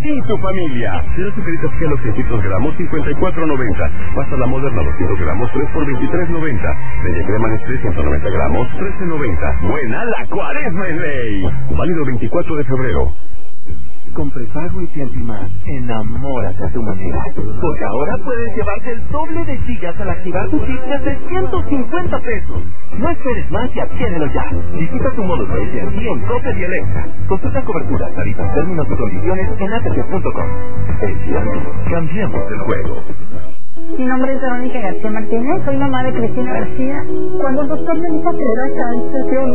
y tu familia. Cero azucaritas Kellogg's 600 gramos, 54.90. Pasta La Moderna 200 gramos, 3 por 23.90. Leche crema Nestlé 190 gramos, 13.90. Buena la Cuaresma en Ley. Válido 24 de febrero. Con prepago y Tiantimás, enamórate a tu manera. Porque ahora puedes llevarte el doble de gigas al activar tu chip de 350 pesos. No esperes más y adquiérelo ya. Visita tu módulo AT&T en Coppel y Electra. Consulta cobertura, tarifas, términos y condiciones en AT&T.com. Cambiemos el juego. Mi nombre es Verónica García Martínez, soy mamá de Cristina García. Cuando el doctor me dijo que era cáncer,